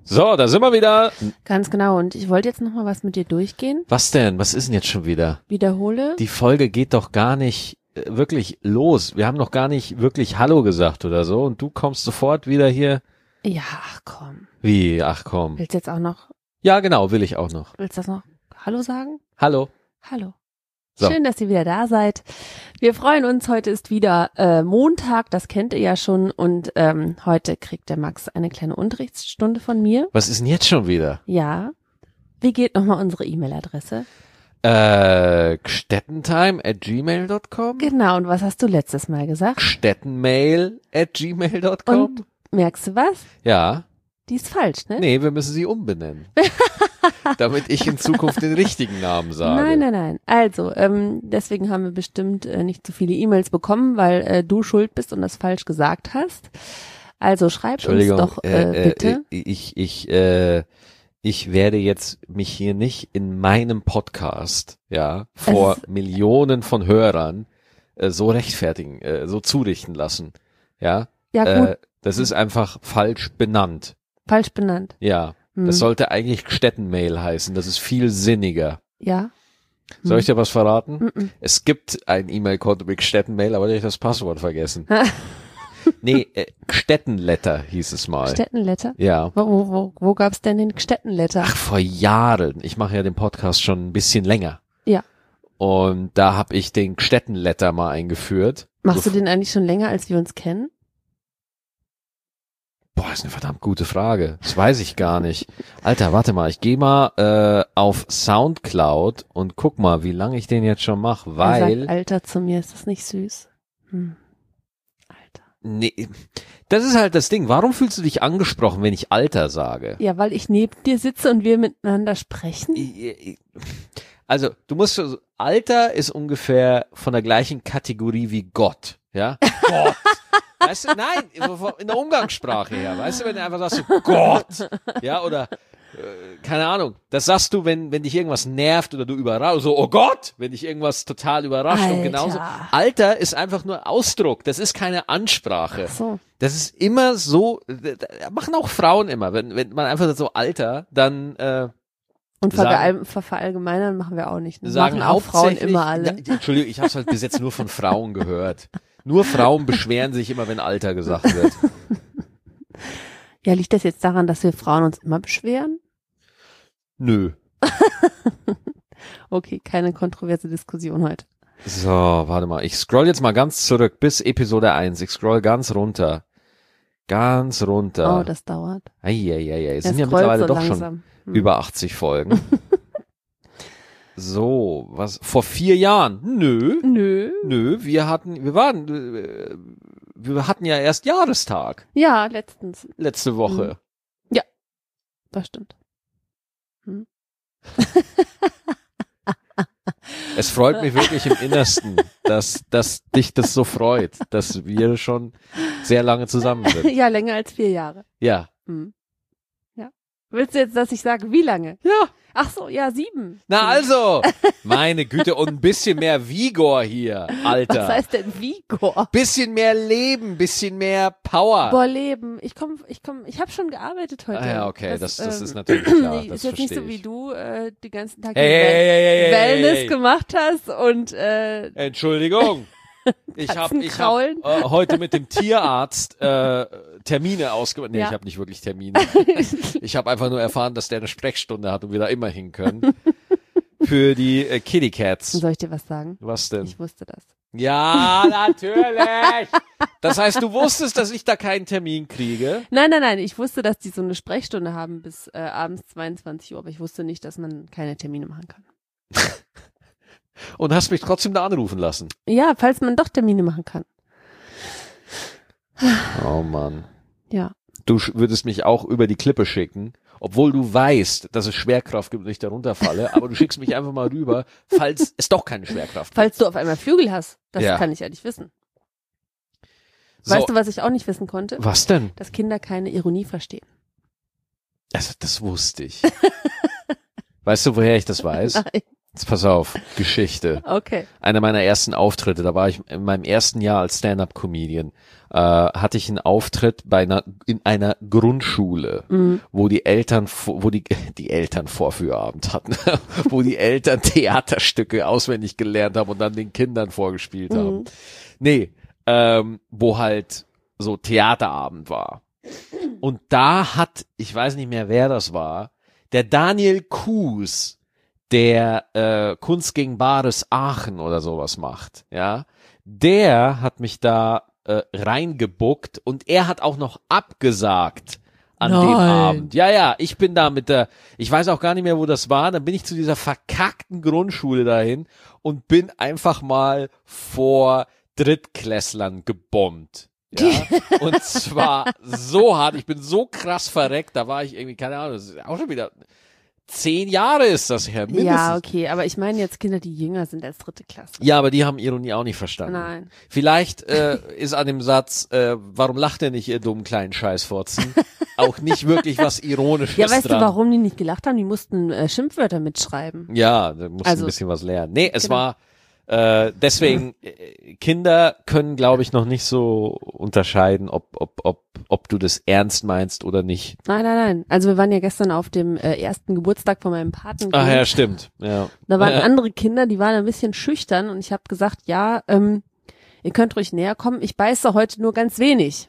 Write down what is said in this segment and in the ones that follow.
So, da sind wir wieder. Ganz genau. Und ich wollte jetzt nochmal was mit dir durchgehen. Was denn? Was ist denn jetzt schon wieder? Wiederhole. Die Folge geht doch gar nicht wirklich los. Wir haben noch gar nicht wirklich Hallo gesagt oder so. Und du kommst sofort wieder hier. Ja, ach komm. Wie? Ach komm. Willst du jetzt auch noch? Ja, genau, will ich auch noch. Willst du das noch Hallo sagen? Hallo. Hallo. So. Schön, dass ihr wieder da seid. Wir freuen uns. Heute ist wieder Montag, das kennt ihr ja schon. Und heute kriegt der Max eine kleine Unterrichtsstunde von mir. Was ist denn jetzt schon wieder? Ja. Wie geht nochmal unsere E-Mail-Adresse? Stettentime@gmail.com? Genau. Und was hast du letztes Mal gesagt? Stettenmail@gmail.com? Und merkst du was? Ja. Die ist falsch, ne? Nee, wir müssen sie umbenennen. Damit ich in Zukunft den richtigen Namen sage. Nein. Also, deswegen haben wir bestimmt nicht so viele E-Mails bekommen, weil du schuld bist und das falsch gesagt hast. Also schreib uns doch bitte. Ich werde jetzt mich hier nicht in meinem Podcast, ja, vor Millionen von Hörern so rechtfertigen, so zurichten lassen. Ja, gut. Das ist einfach falsch benannt. Falsch benannt. Ja. Das sollte eigentlich Stettenmail heißen. Das ist viel sinniger. Ja. Soll ich dir was verraten? Es gibt ein E-Mail-Konto mit Stettenmail, aber ich habe das Passwort vergessen. Nee, Stettenletter hieß es mal. Stettenletter? Ja. Wo gab's denn den Stettenletter? Ach, vor Jahren. Ich mache ja den Podcast schon ein bisschen länger. Ja. Und da habe ich den Stettenletter mal eingeführt. Machst du den eigentlich schon länger, als wir uns kennen? Boah, ist eine verdammt gute Frage. Das weiß ich gar nicht. Alter, warte mal, ich gehe mal auf Soundcloud und guck mal, wie lange ich den jetzt schon mache, weil... Er sagt Alter zu mir, ist das nicht süß? Alter. Nee, das ist halt das Ding. Warum fühlst du dich angesprochen, wenn ich Alter sage? Ja, weil ich neben dir sitze und wir miteinander sprechen. Also, du musst so, Alter ist ungefähr von der gleichen Kategorie wie Gott, ja? Gott. Weißt du, nein, in der Umgangssprache her, weißt du, wenn du einfach sagst, so Gott, ja, oder, keine Ahnung, das sagst du, wenn dich irgendwas nervt oder du überraschst, so, oh Gott, wenn dich irgendwas total überrascht. Alter. Und genauso, Alter ist einfach nur Ausdruck, das ist keine Ansprache. Ach so. Das ist immer so, machen auch Frauen immer, wenn man einfach sagt, so Alter, dann, und verallgemeinern machen wir auch nicht. Ne? Sagen machen auch Frauen hauptsächlich, immer alle. Entschuldigung, ich habe es halt bis jetzt nur von Frauen gehört. Nur Frauen beschweren sich immer, wenn Alter gesagt wird. Ja, liegt das jetzt daran, dass wir Frauen uns immer beschweren? Nö. Okay, keine kontroverse Diskussion heute. So, warte mal. Ich scroll jetzt mal ganz zurück bis Episode 1. Ich scroll ganz runter. Ganz runter. Oh, das dauert. Eieiei. Es sind ja mittlerweile so doch langsam. schon über 80 Folgen. So, was, vor 4 Jahren? Nö, wir hatten ja erst Jahrestag. Ja, letzte Woche. Ja, das stimmt. Es freut mich wirklich im Innersten, dass dich das so freut, dass wir schon sehr lange zusammen sind. Ja, länger als 4 Jahre. Ja. Ja. Willst du jetzt, dass ich sage, wie lange? Ja. Ach so, ja, 7. Na also, meine Güte, und ein bisschen mehr Vigor hier, Alter. Was heißt denn Vigor? Bisschen mehr Leben, bisschen mehr Power. Boah, Leben. Ich habe schon gearbeitet heute. Ah ja, okay, das ist natürlich klar. Das ist jetzt nicht so verstehe wie ich. du die ganzen Tag Wellness gemacht hast und Entschuldigung. Ich hab heute mit dem Tierarzt Termine ausgemacht. Nee, Ja. ich habe nicht wirklich Termine. Ich habe einfach nur erfahren, dass der eine Sprechstunde hat und wir da immer hin können. Für die Kitty Cats. soll ich dir was sagen? Was denn? Ich wusste das. Ja, natürlich. Das heißt, du wusstest, dass ich da keinen Termin kriege? Nein. Ich wusste, dass die so eine Sprechstunde haben bis abends 22 Uhr, aber ich wusste nicht, dass man keine Termine machen kann. Und hast mich trotzdem da anrufen lassen. Ja, falls man doch Termine machen kann. Oh Mann. Ja. Du würdest mich auch über die Klippe schicken, obwohl du weißt, dass es Schwerkraft gibt und ich da runterfalle, aber du schickst mich einfach mal rüber, falls es doch keine Schwerkraft gibt. Falls du auf einmal Flügel hast, das Ja. kann ich ja nicht wissen. So. Weißt du, was ich auch nicht wissen konnte? Was denn? Dass Kinder keine Ironie verstehen. Also, das wusste ich. Weißt du, woher ich das weiß? Nein. Jetzt pass auf, Geschichte. Okay. Einer meiner ersten Auftritte, da war ich in meinem ersten Jahr als Stand-Up-Comedian, hatte ich einen Auftritt in einer Grundschule, wo die Eltern Vorführabend hatten, wo die Eltern Theaterstücke auswendig gelernt haben und dann den Kindern vorgespielt haben. Nee, wo halt so Theaterabend war. Und da hat, ich weiß nicht mehr, wer das war, der Daniel Kuhs, der Kunst gegen Bares Aachen oder sowas macht, ja, der hat mich da reingebuckt und er hat auch noch abgesagt an dem Abend. Ja, ich bin da ich weiß auch gar nicht mehr, wo das war, dann bin ich zu dieser verkackten Grundschule dahin und bin einfach mal vor Drittklässlern gebombt. Ja, und zwar so hart, ich bin so krass verreckt, da war ich irgendwie, keine Ahnung, das ist auch schon wieder 10 Jahre ist das her, mindestens. Ja, okay, aber ich meine jetzt Kinder, die jünger sind als 3. Klasse. Ja, aber die haben Ironie auch nicht verstanden. Nein. Vielleicht ist an dem Satz, warum lacht ihr nicht, ihr dummen kleinen Scheißfotzen, auch nicht wirklich was Ironisches dran. Ja, weißt du, warum die nicht gelacht haben? Die mussten Schimpfwörter mitschreiben. Ja, da mussten ein bisschen was lernen. Nee, es war deswegen, Kinder können, glaube ich, noch nicht so unterscheiden, ob du das ernst meinst oder nicht. Nein. Also wir waren ja gestern auf dem ersten Geburtstag von meinem Patenkind. Ach ja, stimmt. Ja. Da waren andere Kinder, die waren ein bisschen schüchtern und ich habe gesagt, ja, ihr könnt ruhig näher kommen, ich beiße heute nur ganz wenig.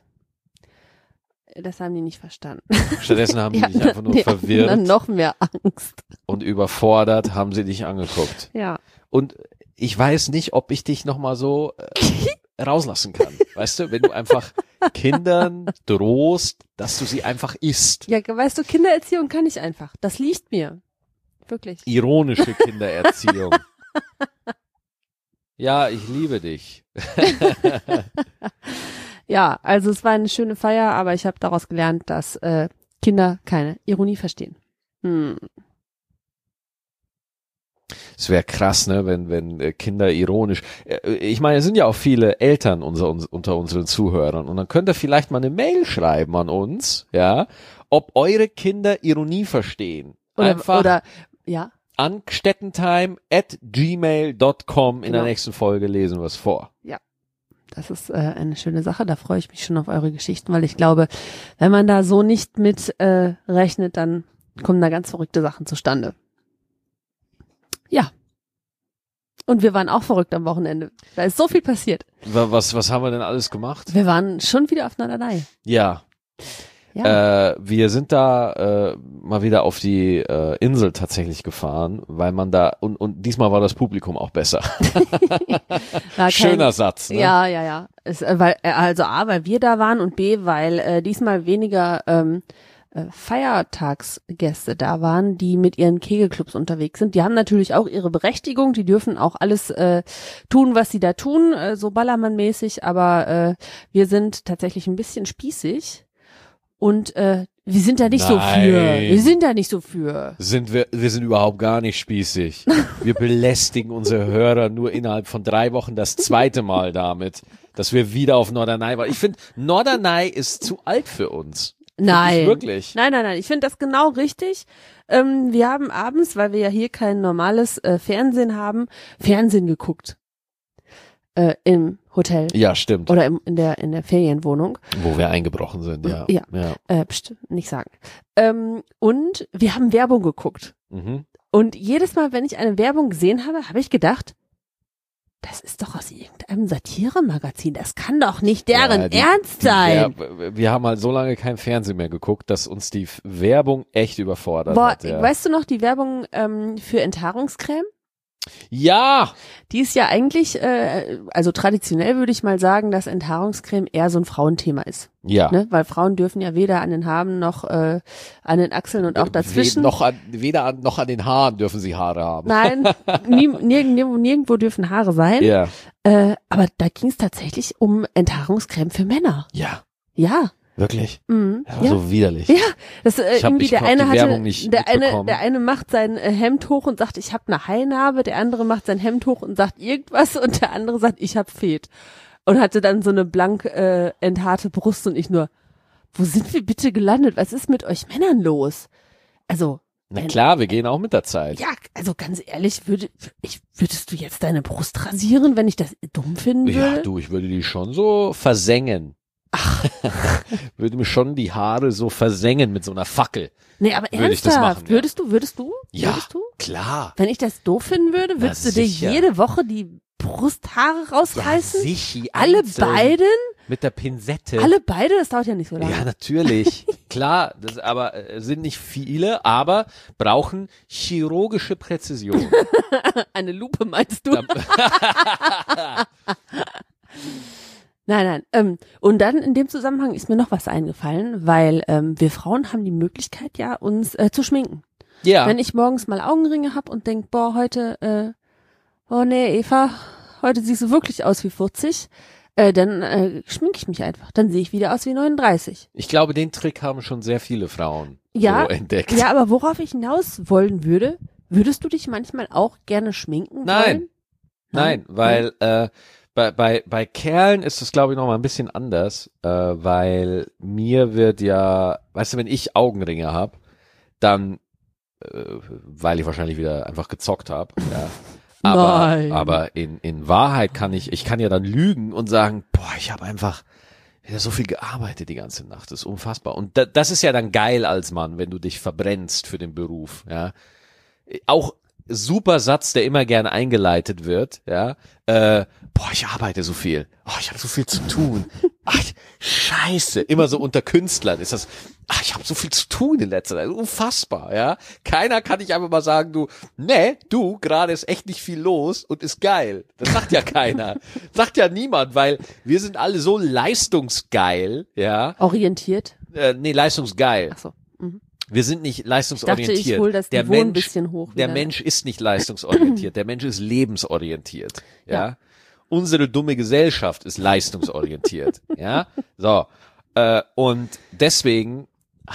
Das haben die nicht verstanden. Stattdessen haben die dich einfach nur verwirrt. Dann noch mehr Angst. Und überfordert haben sie dich angeguckt. Ja. Und ich weiß nicht, ob ich dich nochmal so rauslassen kann. Weißt du, wenn du einfach Kindern drohst, dass du sie einfach isst. Ja, weißt du, Kindererziehung kann ich einfach. Das liegt mir. Wirklich. Ironische Kindererziehung. Ja, ich liebe dich. Ja, also es war eine schöne Feier, aber ich habe daraus gelernt, dass Kinder keine Ironie verstehen. Es wäre krass, ne, wenn Kinder ironisch. Ich meine, es sind ja auch viele Eltern unter unseren Zuhörern und dann könnt ihr vielleicht mal eine Mail schreiben an uns, ja, ob eure Kinder Ironie verstehen. Oder ja. An stettentime@gmail.com in der nächsten Folge lesen wir es vor. Ja. Das ist eine schöne Sache, da freue ich mich schon auf eure Geschichten, weil ich glaube, wenn man da so nicht mit rechnet, dann kommen da ganz verrückte Sachen zustande. Ja. Und wir waren auch verrückt am Wochenende. Da ist so viel passiert. Was haben wir denn alles gemacht? Wir waren schon wieder auf Norderney. Ja. Wir sind da mal wieder auf die Insel tatsächlich gefahren, weil man da und diesmal war das Publikum auch besser. Schöner Satz. Ne? Ja. Weil wir da waren und B, weil diesmal weniger Feiertagsgäste da waren, die mit ihren Kegelclubs unterwegs sind. Die haben natürlich auch ihre Berechtigung, die dürfen auch alles tun, was sie da tun, so Ballermann-mäßig, aber wir sind tatsächlich ein bisschen spießig und wir sind da nicht so für. Wir sind da nicht so für. Wir sind überhaupt gar nicht spießig. Wir belästigen unsere Hörer nur innerhalb von 3 Wochen das 2. Mal damit, dass wir wieder auf Norderney waren. Ich finde, Norderney ist zu alt für uns. Nein. Wirklich? Nein. Ich finde das genau richtig. Wir haben abends, weil wir ja hier kein normales Fernsehen haben, Fernsehen geguckt. Im Hotel. Ja, stimmt. Oder in der Ferienwohnung. Wo wir eingebrochen sind, ja. Ja. Nicht sagen. Und wir haben Werbung geguckt. Mhm. Und jedes Mal, wenn ich eine Werbung gesehen habe, habe ich gedacht, das ist doch aus irgendeinem Satiremagazin. Das kann doch nicht deren Ernst sein. Wir haben halt so lange kein Fernsehen mehr geguckt, dass uns die Werbung echt überfordert hat. Ja. Weißt du noch die Werbung für Enthaarungscreme? Ja! Die ist ja eigentlich, also traditionell würde ich mal sagen, dass Enthaarungscreme eher so ein Frauenthema ist. Ja. Ne? Weil Frauen dürfen ja weder an den Haaren noch an den Achseln und auch dazwischen. Weder noch an den Haaren dürfen sie Haare haben. Nein, nirgendwo dürfen Haare sein. Ja. Aber da ging es tatsächlich um Enthaarungscreme für Männer. Ja. Ja. Wirklich? Mhm. Das war so widerlich. Ja, das irgendwie der eine macht sein Hemd hoch und sagt, ich habe eine Haarnarbe, der andere macht sein Hemd hoch und sagt irgendwas und der andere sagt, ich habe Fett. Und hatte dann so eine blank enthaarte Brust und ich nur, wo sind wir bitte gelandet? Was ist mit euch Männern los? Also Na klar, wir gehen auch mit der Zeit. Ja, also ganz ehrlich, würdest du jetzt deine Brust rasieren, wenn ich das dumm finden würde? Ja, du, ich würde die schon so versengen. Ach. Würde mir schon die Haare so versengen mit so einer Fackel. Nee, aber würde ich das ernsthaft, machen, ja. würdest du? Ja, Würdest du? klar. Wenn ich das doof finden würde, würdest du dir sicher. jede Woche die Brusthaare rausreißen? Ja, sicher. Alle einzeln. beiden? Mit der Pinzette. Alle beide? Das dauert ja nicht so lange. Ja, natürlich. Klar, das aber sind nicht viele, aber brauchen chirurgische Präzision. Eine Lupe meinst du? Nein. Und dann in dem Zusammenhang ist mir noch was eingefallen, weil wir Frauen haben die Möglichkeit ja, uns zu schminken. Ja. Wenn ich morgens mal Augenringe hab und denk, boah, heute, oh nee, Eva, heute siehst du wirklich aus wie 40, dann schminke ich mich einfach. Dann sehe ich wieder aus wie 39. Ich glaube, den Trick haben schon sehr viele Frauen Ja, so entdeckt. Ja, aber worauf ich hinaus wollen würde, würdest du dich manchmal auch gerne schminken wollen? Nein, weil bei Kerlen ist es, glaube ich, noch mal ein bisschen anders, weil mir wird ja, weißt du, wenn ich Augenringe habe, dann, weil ich wahrscheinlich wieder einfach gezockt habe, ja. Aber in Wahrheit kann ich kann ja dann lügen und sagen, boah, ich habe einfach wieder so viel gearbeitet die ganze Nacht, das ist unfassbar. Und das ist ja dann geil als Mann, wenn du dich verbrennst für den Beruf, ja. Auch super Satz, der immer gerne eingeleitet wird, ja. Boah, ich arbeite so viel. Oh, ich habe so viel zu tun. Ach, scheiße. Immer so unter Künstlern ist das, ach, ich habe so viel zu tun in letzter Zeit. Unfassbar, ja. Keiner kann dich einfach mal sagen, du, gerade ist echt nicht viel los und ist geil. Das sagt ja keiner. Sagt ja niemand, weil wir sind alle so leistungsgeil, ja. Orientiert? Leistungsgeil. Ach so. Wir sind nicht leistungsorientiert. Ich dachte, ich hol das Niveau ein bisschen hoch. Der Mensch ist nicht leistungsorientiert. Der Mensch ist lebensorientiert. Ja. Unsere dumme Gesellschaft ist leistungsorientiert. Ja. So. Und deswegen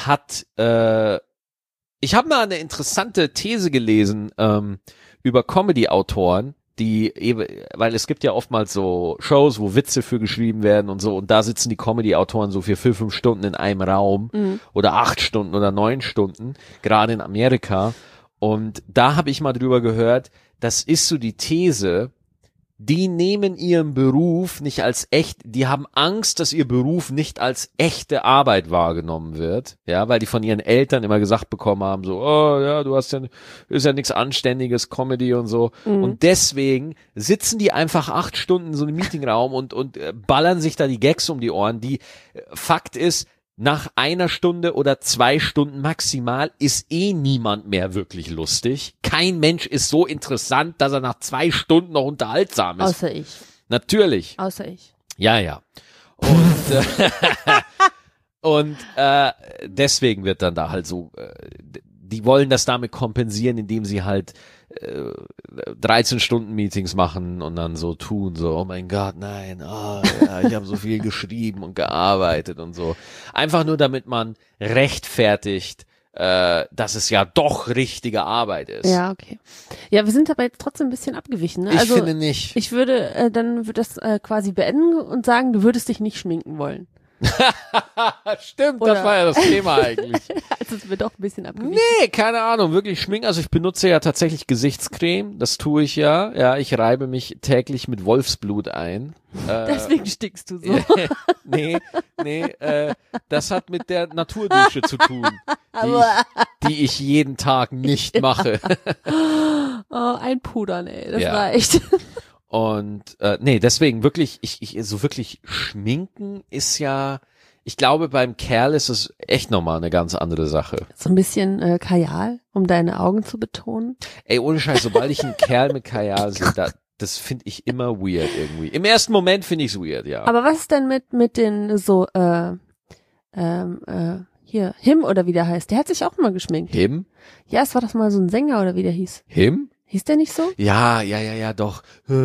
ich habe mal eine interessante These gelesen über Comedy-Autoren, weil es gibt ja oftmals so Shows, wo Witze für geschrieben werden und so, und da sitzen die Comedy-Autoren so für 4-5 Stunden in einem Raum oder 8 Stunden oder 9 Stunden, gerade in Amerika. Und da habe ich mal drüber gehört, das ist so die These, die nehmen ihren Beruf nicht als echt, die haben Angst, dass ihr Beruf nicht als echte Arbeit wahrgenommen wird, ja, weil die von ihren Eltern immer gesagt bekommen haben, so, oh ja, ist ja nichts Anständiges, Comedy und so, und deswegen sitzen die einfach 8 Stunden in so einem Meetingraum und ballern sich da die Gags um die Ohren. Fakt ist, nach 1 Stunde oder 2 Stunden maximal ist niemand mehr wirklich lustig. Kein Mensch ist so interessant, dass er nach 2 Stunden noch unterhaltsam ist. Außer ich. Natürlich. Außer ich. Ja. Und deswegen wird dann da halt so, die wollen das damit kompensieren, indem sie halt 13-Stunden-Meetings machen und dann so tun, so, oh mein Gott, nein, oh, ja, ich habe so viel geschrieben und gearbeitet und so. Einfach nur, damit man rechtfertigt, dass es ja doch richtige Arbeit ist. Ja, okay. Ja, wir sind aber jetzt trotzdem ein bisschen abgewichen. Ne? Ich Also, finde nicht. Ich würde das quasi beenden und sagen, du würdest dich nicht schminken wollen. Stimmt, Oder? das war ja das Thema eigentlich. Also es wird doch ein bisschen abgewichen. Nee, keine Ahnung, wirklich schminken. Also ich benutze ja tatsächlich Gesichtscreme, das tue ich ja. Ja, ich reibe mich täglich mit Wolfsblut ein. Deswegen stickst du so. Nee, das hat mit der Naturdusche zu tun, die ich jeden Tag nicht mache. Oh, einpudern, ey, das Ja. reicht. Und deswegen wirklich, so wirklich schminken ist ja, ich glaube, beim Kerl ist es echt nochmal eine ganz andere Sache. So ein bisschen Kajal, um deine Augen zu betonen. Ey, ohne Scheiß, sobald ich einen Kerl mit Kajal sehe, das finde ich immer weird irgendwie. Im ersten Moment finde ich es weird, ja. Aber was ist denn mit den so, hier, Him oder wie der heißt? Der hat sich auch mal geschminkt. Him? Ja, es war doch mal so ein Sänger oder wie der hieß. Him? Hieß der nicht so? Ja, doch.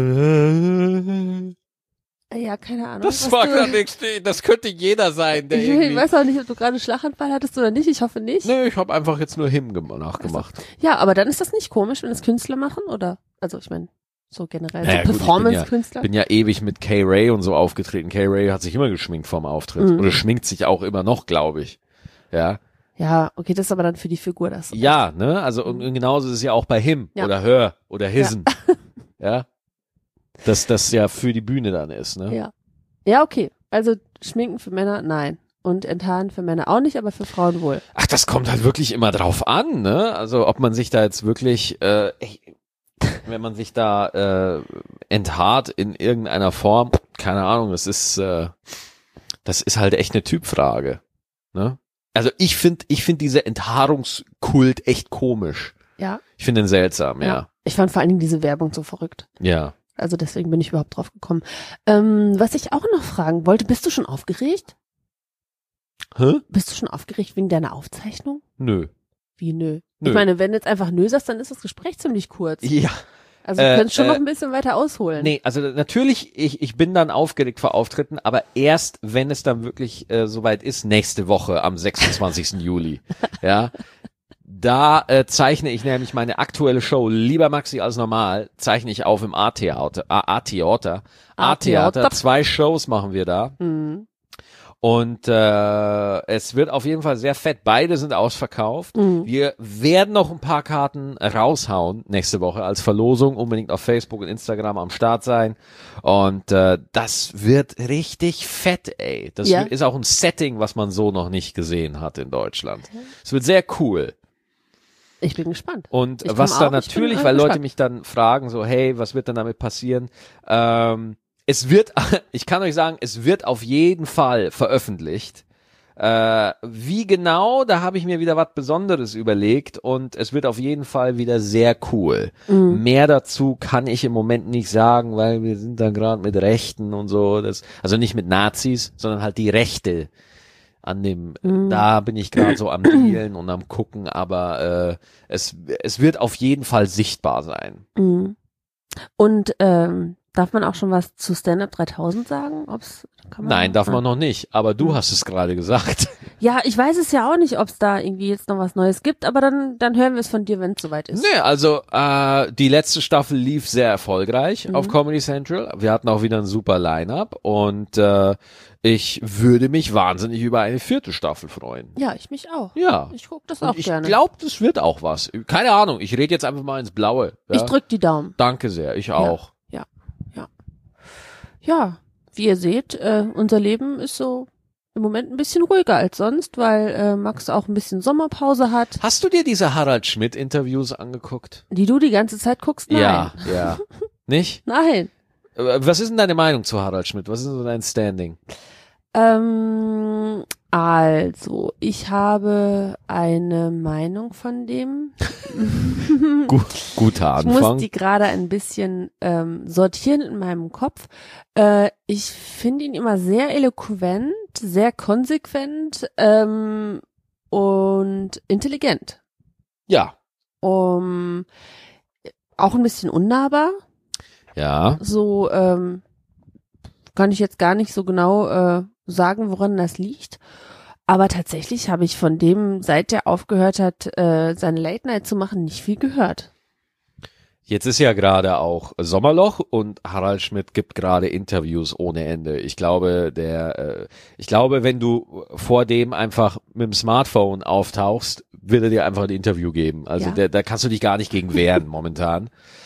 Ja, keine Ahnung. Das war gerade nichts, das könnte jeder sein, der Ich irgendwie... weiß auch nicht, ob du gerade Schlaganfall hattest oder nicht. Ich hoffe nicht. Nö, ich habe einfach jetzt nur Him nachgemacht. Ja, aber dann ist das nicht komisch, wenn das Künstler machen, oder? Also ich meine, so generell, Naja, so gut, Performance-Künstler. Ich bin ja ewig mit K-Ray und so aufgetreten. K-Ray hat sich immer geschminkt vorm Auftritt. Oder schminkt sich auch immer noch, glaube ich. Ja. Ja, okay, das ist aber dann für die Figur das. Ja, ne? Also und genauso ist es ja auch bei Him oder Her oder Hisn. Ja. Dass das ja für die Bühne dann ist, ne? Ja. Ja, okay. Also Schminken für Männer, nein. Und Enthaaren für Männer auch nicht, aber für Frauen wohl. Ach, das kommt halt wirklich immer drauf an, ne? Also ob man sich da jetzt wirklich, wenn man sich da enthaart in irgendeiner Form, keine Ahnung, das ist halt echt eine Typfrage, ne? Also ich finde diese Enthaarungskult echt komisch. Ja. Ich finde den seltsam, ja. Ich fand vor allen Dingen diese Werbung so verrückt. Ja. Also deswegen bin ich überhaupt drauf gekommen. Was ich auch noch fragen wollte, bist du schon aufgeregt? Hä? Bist du schon aufgeregt wegen deiner Aufzeichnung? Nö. Wie nö? Nö. Ich meine, wenn du jetzt einfach nö sagst, dann ist das Gespräch ziemlich kurz. Ja. Also du könntest schon noch ein bisschen weiter ausholen. Nee, also natürlich, ich bin dann aufgeregt vor Auftritten, aber erst, wenn es dann wirklich soweit ist, nächste Woche am 26. Juli. Ja. Da zeichne ich nämlich meine aktuelle Show, Lieber Maxi als normal, zeichne ich auf im A-Theater. 2 Shows machen wir da. Mhm. Und es wird auf jeden Fall sehr fett. Beide sind ausverkauft. Wir werden noch ein paar Karten raushauen nächste Woche als Verlosung. Unbedingt auf Facebook und Instagram am Start sein. Und das wird richtig fett, ey. Das ist auch ein Setting, was man so noch nicht gesehen hat in Deutschland. Es wird sehr cool. Ich bin gespannt. Und was da natürlich, weil Leute mich dann fragen, so, hey, was wird denn damit passieren? Ich kann euch sagen, es wird auf jeden Fall veröffentlicht. Wie genau, da habe ich mir wieder was Besonderes überlegt und es wird auf jeden Fall wieder sehr cool. Mehr dazu kann ich im Moment nicht sagen, weil wir sind dann gerade mit Rechten und so, also nicht mit Nazis, sondern halt die Rechte an dem, da bin ich gerade so am Dealen und am Gucken, aber es wird auf jeden Fall sichtbar sein. Und darf man auch schon was zu Stand-Up 3000 sagen? Nein, darf man noch nicht, aber du hast es gerade gesagt. Ja, ich weiß es ja auch nicht, ob es da irgendwie jetzt noch was Neues gibt, aber dann hören wir es von dir, wenn es soweit ist. Nee, also die letzte Staffel lief sehr erfolgreich auf Comedy Central. Wir hatten auch wieder ein super Line-Up und ich würde mich wahnsinnig über eine 4. Staffel freuen. Ja, ich mich auch. Ja. Ich gucke das auch gerne. Ich glaube, das wird auch was. Keine Ahnung, ich rede jetzt einfach mal ins Blaue. Ja? Ich drück die Daumen. Danke sehr, ich auch. Ja, wie ihr seht, unser Leben ist so im Moment ein bisschen ruhiger als sonst, weil Max auch ein bisschen Sommerpause hat. Hast du dir diese Harald Schmidt-Interviews angeguckt? Die du die ganze Zeit guckst? Nein. Ja. Nicht? Nein. Was ist denn deine Meinung zu Harald Schmidt? Was ist so dein Standing? Also, ich habe eine Meinung von dem. Guter Anfang. Ich muss die gerade ein bisschen sortieren in meinem Kopf. Ich finde ihn immer sehr eloquent, sehr konsequent und intelligent. Ja. Auch ein bisschen unnahbar. Ja. So kann ich jetzt gar nicht so genau sagen, woran das liegt. Aber tatsächlich habe ich von dem, seit er aufgehört hat, seine Late Night zu machen, nicht viel gehört. Jetzt ist ja gerade auch Sommerloch und Harald Schmidt gibt gerade Interviews ohne Ende. Ich glaube, wenn du vor dem einfach mit dem Smartphone auftauchst, wird er dir einfach ein Interview geben. Also da kannst du dich gar nicht gegen wehren momentan.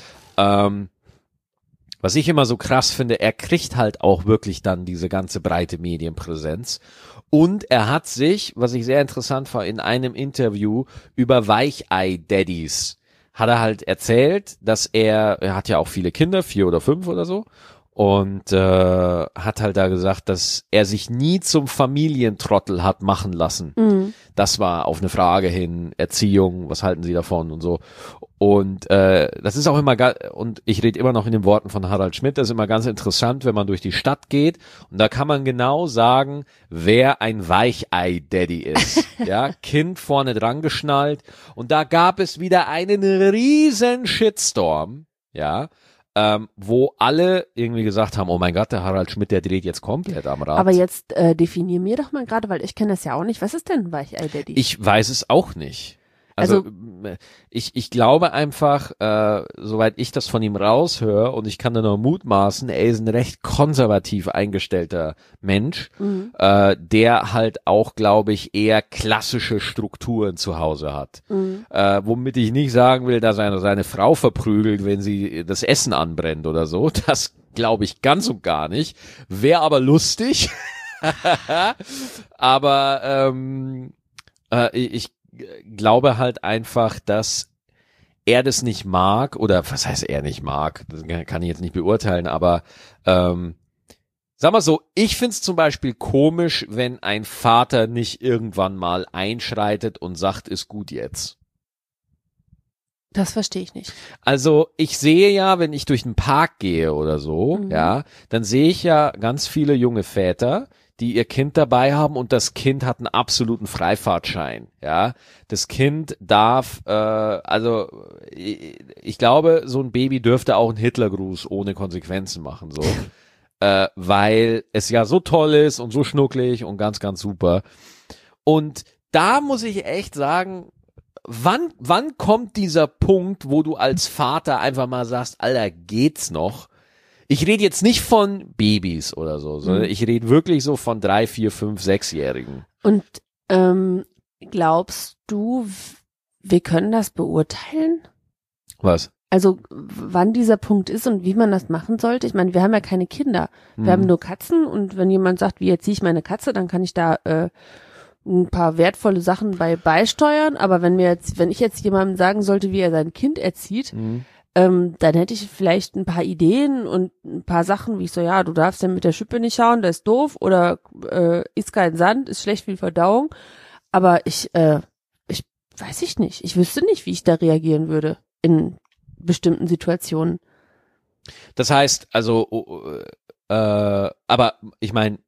Was ich immer so krass finde, er kriegt halt auch wirklich dann diese ganze breite Medienpräsenz. Und er hat sich, was ich sehr interessant fand, in einem Interview über Weichei-Daddies hat er halt erzählt, dass er hat ja auch viele Kinder, 4 oder 5 oder so, und hat halt da gesagt, dass er sich nie zum Familientrottel hat machen lassen. Das war auf eine Frage hin, Erziehung, was halten Sie davon und so. Und das ist auch immer, und ich rede immer noch in den Worten von Harald Schmidt, das ist immer ganz interessant, wenn man durch die Stadt geht und da kann man genau sagen, wer ein Weichei-Daddy ist. Ja, Kind vorne dran geschnallt und da gab es wieder einen riesen Shitstorm, ja, wo alle irgendwie gesagt haben, oh mein Gott, der Harald Schmidt, der dreht jetzt komplett am Rad. Aber jetzt definier mir doch mal gerade, weil ich kenne das ja auch nicht, was ist denn ein Weichei-Daddy? Ich weiß es auch nicht. Also ich glaube einfach, soweit ich das von ihm raushöre und ich kann da nur mutmaßen, er ist ein recht konservativ eingestellter Mensch, der halt auch, glaube ich, eher klassische Strukturen zu Hause hat. Womit ich nicht sagen will, dass er seine Frau verprügelt, wenn sie das Essen anbrennt oder so. Das glaube ich ganz und gar nicht. Wäre aber lustig. Aber ich glaube halt einfach, dass er das nicht mag, oder was heißt er nicht mag, das kann ich jetzt nicht beurteilen, aber sag mal so, ich find's zum Beispiel komisch, wenn ein Vater nicht irgendwann mal einschreitet und sagt, ist gut jetzt. Das verstehe ich nicht. Also ich sehe ja, wenn ich durch den Park gehe oder so, ja, dann sehe ich ja ganz viele junge Väter, die ihr Kind dabei haben und das Kind hat einen absoluten Freifahrtschein, ja. Das Kind darf, also ich glaube, so ein Baby dürfte auch einen Hitlergruß ohne Konsequenzen machen, so. Weil es ja so toll ist und so schnucklig und ganz, ganz super. Und da muss ich echt sagen, wann kommt dieser Punkt, wo du als Vater einfach mal sagst, Alter, geht's noch? Ich rede jetzt nicht von Babys oder so, sondern ich rede wirklich so von 3, 4, 5, 6-Jährigen. Und glaubst du, wir können das beurteilen? Was? Also wann dieser Punkt ist und wie man das machen sollte? Ich meine, wir haben ja keine Kinder. Wir haben nur Katzen und wenn jemand sagt, wie erziehe ich meine Katze, dann kann ich da ein paar wertvolle Sachen beisteuern. Aber wenn ich jetzt jemandem sagen sollte, wie er sein Kind erzieht, dann hätte ich vielleicht ein paar Ideen und ein paar Sachen, wie ich so, ja, du darfst ja mit der Schippe nicht schauen, das ist doof, oder isst kein Sand, ist schlecht für die Verdauung. Aber ich weiß ich nicht. Ich wüsste nicht, wie ich da reagieren würde in bestimmten Situationen. Das heißt, also, aber ich meine,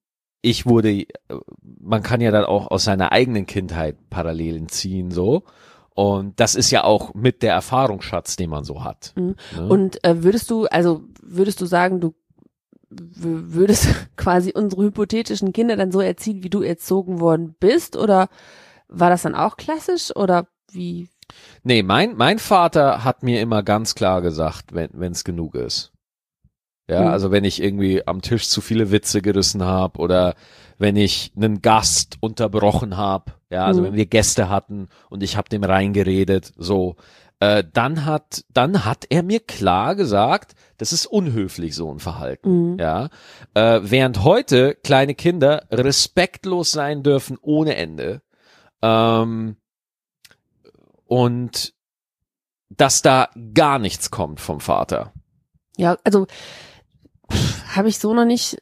man kann ja dann auch aus seiner eigenen Kindheit Parallelen ziehen, so. Und das ist ja auch mit der Erfahrungsschatz, den man so hat. Ne? Und würdest du sagen, du würdest quasi unsere hypothetischen Kinder dann so erziehen, wie du erzogen worden bist? Oder war das dann auch klassisch? Oder wie? Nee, mein Vater hat mir immer ganz klar gesagt, wenn es genug ist. Ja, also wenn ich irgendwie am Tisch zu viele Witze gerissen habe oder wenn ich einen Gast unterbrochen habe, ja, also wenn wir Gäste hatten und ich habe dem reingeredet, so, dann hat er mir klar gesagt, das ist unhöflich, so ein Verhalten, ja. Während heute kleine Kinder respektlos sein dürfen ohne Ende, und dass da gar nichts kommt vom Vater. Ja, also habe ich so noch nicht,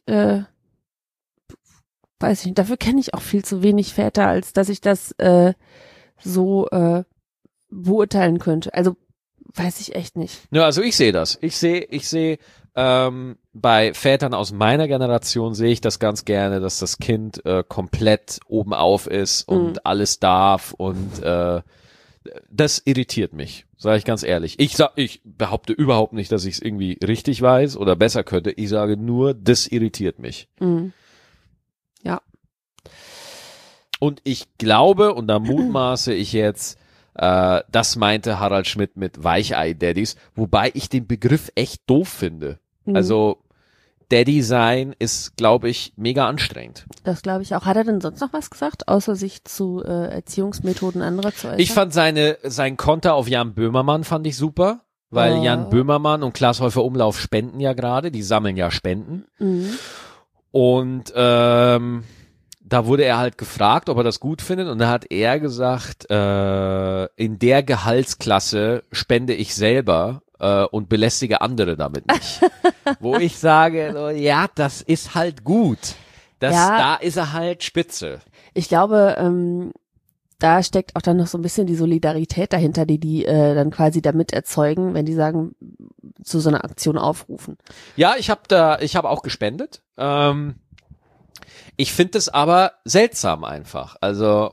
weiß ich nicht, dafür kenne ich auch viel zu wenig Väter, als dass ich das so beurteilen könnte. Also weiß ich echt nicht. Ja, also ich sehe das. Ich sehe bei Vätern aus meiner Generation sehe ich das ganz gerne, dass das Kind komplett oben auf ist und alles darf und das irritiert mich, sage ich ganz ehrlich. Ich behaupte überhaupt nicht, dass ich es irgendwie richtig weiß oder besser könnte. Ich sage nur, das irritiert mich. Ja. Und ich glaube, und da mutmaße ich jetzt, das meinte Harald Schmidt mit Weichei-Daddies, wobei ich den Begriff echt doof finde. Also Daddy sein ist, glaube ich, mega anstrengend. Das glaube ich auch. Hat er denn sonst noch was gesagt, außer sich zu Erziehungsmethoden anderer zu äußern? Ich fand sein Konter auf Jan Böhmermann fand ich super, weil Jan Böhmermann und Klaas Häufer Umlauf spenden ja gerade, die sammeln ja Spenden. Und da wurde er halt gefragt, ob er das gut findet und da hat er gesagt, in der Gehaltsklasse spende ich selber und belästige andere damit nicht. Wo ich sage, so, ja, das ist halt gut. Da ist er halt spitze. Ich glaube, da steckt auch dann noch so ein bisschen die Solidarität dahinter, die dann quasi damit erzeugen, wenn die sagen, zu so einer Aktion aufrufen. Ja, ich habe auch gespendet. Ich finde es aber seltsam einfach. Also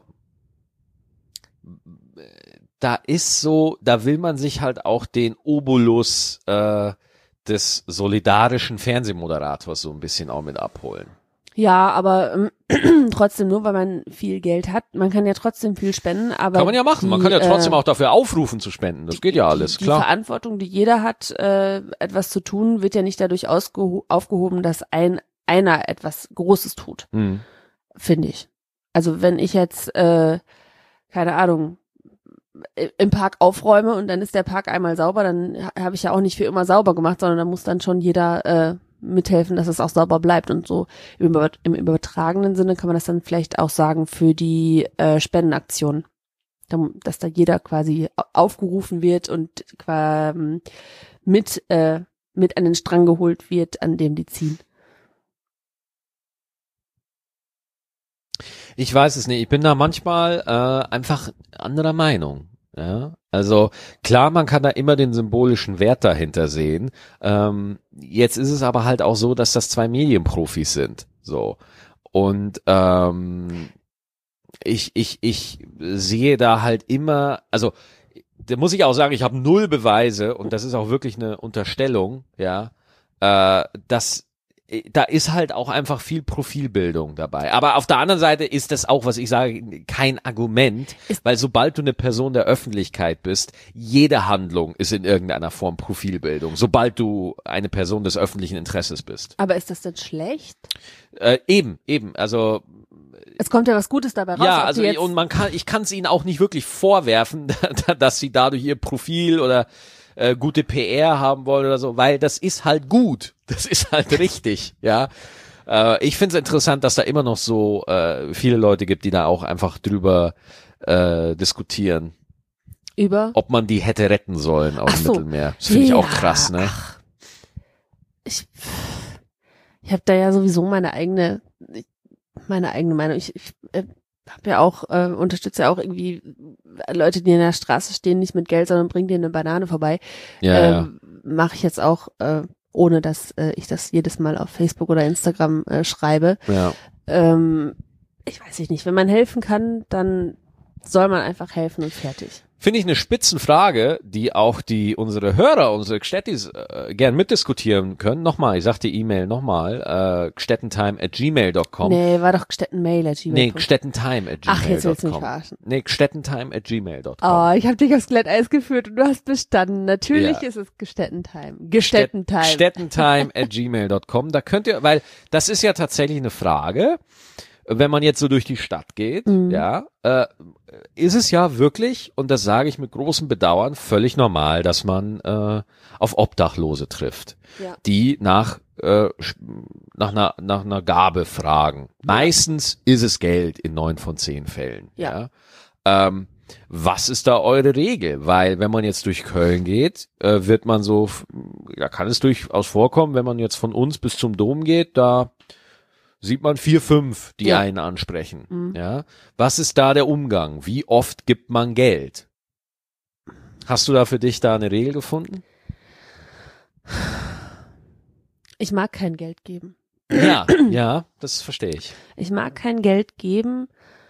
da will man sich halt auch den Obolus des solidarischen Fernsehmoderators so ein bisschen auch mit abholen. Ja, aber trotzdem, nur weil man viel Geld hat, man kann ja trotzdem viel spenden, aber Kann man ja machen. Man kann ja trotzdem auch dafür aufrufen zu spenden. Das geht ja alles, die klar. Die Verantwortung, die jeder hat, etwas zu tun, wird ja nicht dadurch aufgehoben, dass einer etwas Großes tut, finde ich. Also wenn ich jetzt, keine Ahnung, im Park aufräume und dann ist der Park einmal sauber, dann habe ich ja auch nicht für immer sauber gemacht, sondern da muss dann schon jeder mithelfen, dass es auch sauber bleibt und so. Im übertragenen Sinne kann man das dann vielleicht auch sagen für die Spendenaktion, dass da jeder quasi aufgerufen wird und mit an den Strang geholt wird, an dem die ziehen. Ich weiß es nicht. Ich bin da manchmal einfach anderer Meinung. Ja, also klar, man kann da immer den symbolischen Wert dahinter sehen. Jetzt ist es aber halt auch so, dass das zwei Medienprofis sind. So. Und ich sehe da halt immer, also da muss ich auch sagen, ich habe null Beweise und das ist auch wirklich eine Unterstellung, ja, dass da ist halt auch einfach viel Profilbildung dabei. Aber auf der anderen Seite ist das auch, was ich sage, kein Argument, weil sobald du eine Person der Öffentlichkeit bist, jede Handlung ist in irgendeiner Form Profilbildung, sobald du eine Person des öffentlichen Interesses bist. Aber ist das denn schlecht? Eben, also es kommt ja was Gutes dabei raus. Ja, also und ich kann es ihnen auch nicht wirklich vorwerfen, dass sie dadurch ihr Profil oder gute PR haben wollen oder so, weil das ist halt gut. Das ist halt richtig, ja. Ich finde es interessant, dass da immer noch so viele Leute gibt, die da auch einfach drüber diskutieren. Über? Ob man die hätte retten sollen aus dem Mittelmeer. Das finde ich auch krass, ne? Ach, ich habe da ja sowieso meine eigene Meinung. Ich habe ja auch, unterstütze ja auch irgendwie Leute, die in der Straße stehen, nicht mit Geld, sondern bringen denen eine Banane vorbei. Ja. Mache ich jetzt auch, ohne dass ich das jedes Mal auf Facebook oder Instagram schreibe. Ja. Ich weiß nicht, wenn man helfen kann, dann soll man einfach helfen und fertig. Finde ich eine Spitzenfrage, die auch unsere Hörer, unsere Gstettis gern mitdiskutieren können. Nochmal, ich sag die E-Mail nochmal, gstettentime@gmail.com. Nee, war doch gstettentmail@gmail.com. Nee, gstettentime@gmail.com. Ach, jetzt willst du mich verarschen. Nee, gstettentime@gmail.com. Oh, ich habe dich aufs Glatteis geführt und du hast bestanden. Natürlich ist es Gstettentime. Gstettentime. Gstettentime@gmail.com. Da könnt ihr, weil das ist ja tatsächlich eine Frage, wenn man jetzt so durch die Stadt geht, ja, ist es ja wirklich, und das sage ich mit großem Bedauern, völlig normal, dass man auf Obdachlose trifft, die nach einer Gabe fragen. Meistens ist es Geld in 9 von 10 Fällen. Ja. Was ist da eure Regel? Weil wenn man jetzt durch Köln geht, wird man so, da kann es durchaus vorkommen, wenn man jetzt von uns bis zum Dom geht, da sieht man 4, 5, die einen ansprechen. Ja. Was ist da der Umgang? Wie oft gibt man Geld? Hast du da für dich da eine Regel gefunden? Ich mag kein Geld geben. Ja, das verstehe ich. Ich mag kein Geld geben,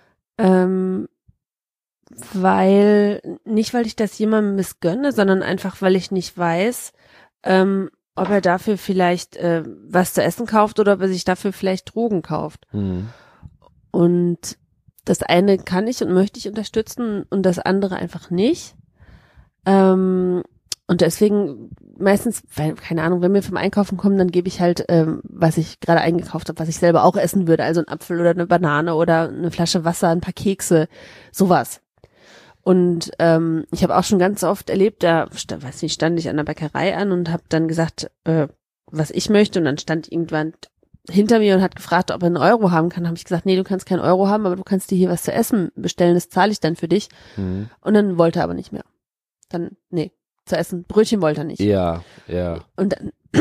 weil ich das jemandem missgönne, sondern einfach, weil ich nicht weiß, ob er dafür vielleicht was zu essen kauft oder ob er sich dafür vielleicht Drogen kauft. Und das eine kann ich und möchte ich unterstützen und das andere einfach nicht. Und deswegen meistens, weil, keine Ahnung, wenn wir vom Einkaufen kommen, dann gebe ich halt, was ich gerade eingekauft habe, was ich selber auch essen würde, also ein Apfel oder eine Banane oder eine Flasche Wasser, ein paar Kekse, sowas. Und ich habe auch schon ganz oft erlebt, stand ich an der Bäckerei an und habe dann gesagt, was ich möchte, und dann stand irgendwann hinter mir und hat gefragt, ob er einen Euro haben kann. Habe ich gesagt, nee, du kannst keinen Euro haben, aber du kannst dir hier was zu essen bestellen, das zahle ich dann für dich. Und dann wollte er aber nicht mehr. Dann, nee, zu essen, Brötchen wollte er nicht. Ja. Und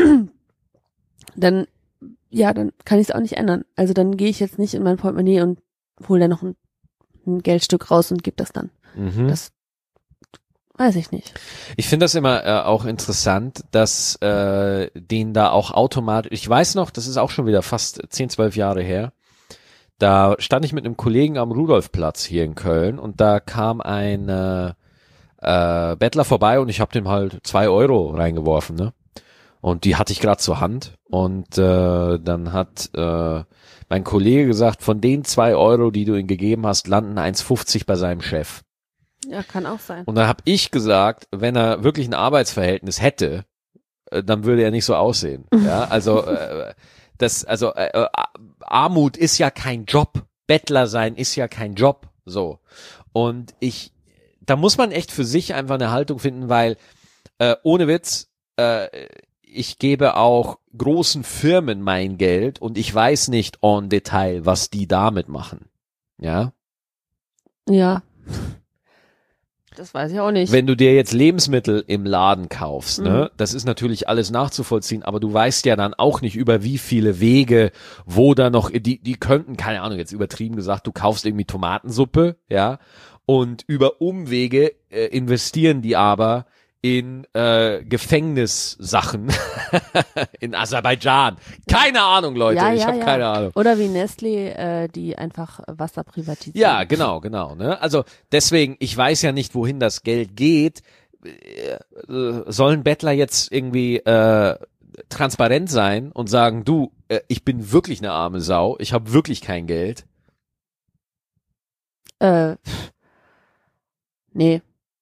dann kann ich es auch nicht ändern. Also dann gehe ich jetzt nicht in mein Portemonnaie und hole da noch ein Geldstück raus und gebe das dann. Das weiß ich nicht. Ich finde das immer auch interessant, dass denen da auch automatisch, ich weiß noch, das ist auch schon wieder fast 10, 12 Jahre her, da stand ich mit einem Kollegen am Rudolfplatz hier in Köln und da kam ein Bettler vorbei und ich habe dem halt 2 Euro reingeworfen, ne? Und die hatte ich gerade zur Hand und dann hat mein mein Kollege gesagt, von den 2 Euro, die du ihm gegeben hast, landen 1,50 bei seinem Chef. Ja, kann auch sein. Und dann habe ich gesagt, wenn er wirklich ein Arbeitsverhältnis hätte, dann würde er nicht so aussehen. Ja, also Armut ist ja kein Job. Bettler sein ist ja kein Job. So. Und da muss man echt für sich einfach eine Haltung finden, weil ohne Witz, ich gebe auch großen Firmen mein Geld und ich weiß nicht en Detail, was die damit machen. Ja. Ja. Das weiß ich auch nicht. Wenn du dir jetzt Lebensmittel im Laden kaufst, ne, das ist natürlich alles nachzuvollziehen, aber du weißt ja dann auch nicht über wie viele Wege, wo da noch, die könnten, keine Ahnung, jetzt übertrieben gesagt, du kaufst irgendwie Tomatensuppe, ja, und über Umwege investieren die aber in Gefängnissachen in Aserbaidschan. Keine Ahnung, Leute, ich habe keine Ahnung. Oder wie Nestlé, die einfach Wasser privatisieren. Ja, genau, ne? Also deswegen, ich weiß ja nicht, wohin das Geld geht. Sollen Bettler jetzt irgendwie transparent sein und sagen, du, ich bin wirklich eine arme Sau, ich habe wirklich kein Geld? Nee,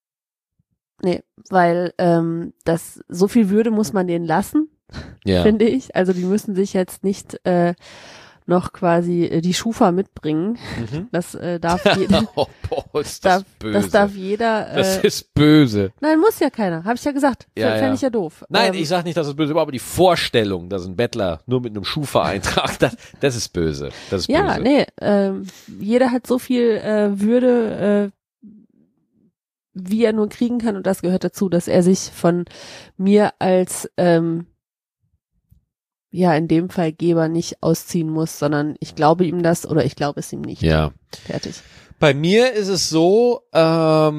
weil das so viel Würde muss man denen lassen, finde ich. Also die müssen sich jetzt nicht noch quasi die Schufa mitbringen. Das darf jeder. Oh, boah, ist das böse. Das darf jeder. Das ist böse. Nein, muss ja keiner. Habe ich ja gesagt. Fände ich ja doof. Nein, ich sag nicht, dass es böse war, aber die Vorstellung, dass ein Bettler nur mit einem Schufa-Eintrag, das ist böse. Das ist böse. Ja, nee. Jeder hat so viel Würde, wie er nur kriegen kann, und das gehört dazu, dass er sich von mir als in dem Fall Geber nicht ausziehen muss, sondern ich glaube ihm das oder ich glaube es ihm nicht. Ja. Fertig. Bei mir ist es so, das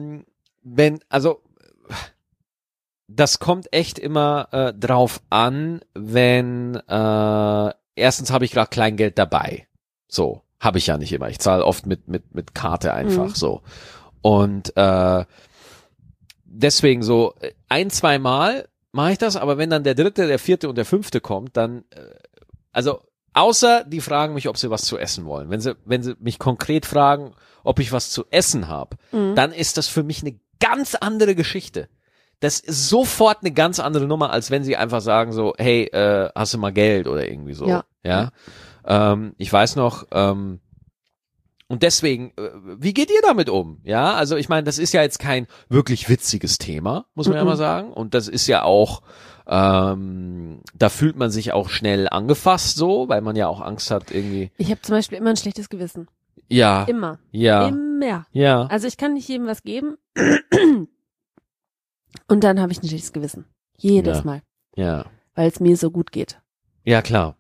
kommt echt immer drauf an, wenn erstens habe ich gerade Kleingeld dabei. So, habe ich ja nicht immer. Ich zahle oft mit Karte einfach so. Und deswegen so 1-2 Mal mache ich das, aber wenn dann der 3., der 4. und der 5. kommt, dann außer die fragen mich, ob sie was zu essen wollen. Wenn sie mich konkret fragen, ob ich was zu essen habe, dann ist das für mich eine ganz andere Geschichte. Das ist sofort eine ganz andere Nummer, als wenn sie einfach sagen so, hey, hast du mal Geld oder irgendwie so. Ja. Ich weiß noch, und deswegen, wie geht ihr damit um? Ja, also ich meine, das ist ja jetzt kein wirklich witziges Thema, muss man ja mal sagen. Und das ist ja auch, da fühlt man sich auch schnell angefasst so, weil man ja auch Angst hat irgendwie. Ich habe zum Beispiel immer ein schlechtes Gewissen. Ja. Immer. Ja. Immer. Ja. Also ich kann nicht jedem was geben und dann habe ich ein schlechtes Gewissen. Jedes Mal. Ja. Weil es mir so gut geht. Ja, klar.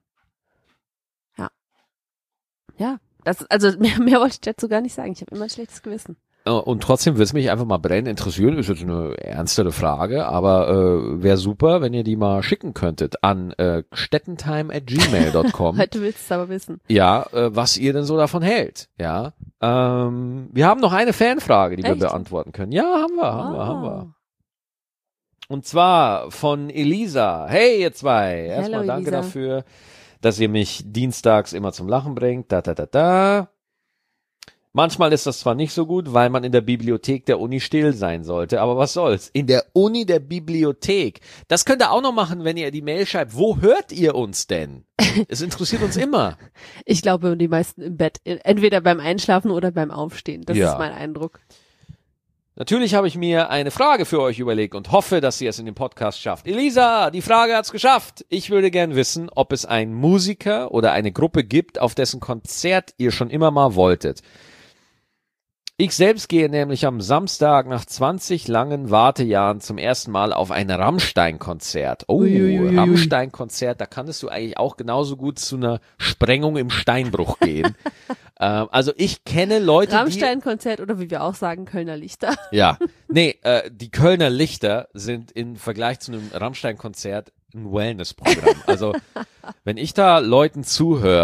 Ja. Also mehr wollte ich dazu gar nicht sagen. Ich habe immer ein schlechtes Gewissen. Und trotzdem würde es mich einfach mal brennend interessieren, ist jetzt eine ernstere Frage, aber wäre super, wenn ihr die mal schicken könntet an stettentime@gmail.com. Heute willst du es aber wissen. Ja, was ihr denn so davon hält. Ja, wir haben noch eine Fanfrage, die wir beantworten können. Ja, haben wir. Und zwar von Elisa. Hey, ihr zwei. Erstmal Hello, danke Elisa. dafür, dass ihr mich dienstags immer zum Lachen bringt. Manchmal ist das zwar nicht so gut, weil man in der Bibliothek der Uni still sein sollte, aber was soll's? In der Uni der Bibliothek. Das könnt ihr auch noch machen, wenn ihr die Mail schreibt. Wo hört ihr uns denn? Es interessiert uns immer. Ich glaube, die meisten im Bett. Entweder beim Einschlafen oder beim Aufstehen. Das ist mein Eindruck. Natürlich habe ich mir eine Frage für euch überlegt und hoffe, dass ihr es in dem Podcast schafft. Elisa, die Frage hat's geschafft. Ich würde gern wissen, ob es einen Musiker oder eine Gruppe gibt, auf dessen Konzert ihr schon immer mal wolltet. Ich selbst gehe nämlich am Samstag nach 20 langen Wartejahren zum ersten Mal auf ein Rammstein-Konzert. Oh, Rammstein-Konzert, da kannst du eigentlich auch genauso gut zu einer Sprengung im Steinbruch gehen. Also ich kenne Leute, Rammstein-Konzert oder wie wir auch sagen, Kölner Lichter. Ja, nee, die Kölner Lichter sind im Vergleich zu einem Rammstein-Konzert ein Wellness-Programm. Also wenn ich da Leuten zuhöre,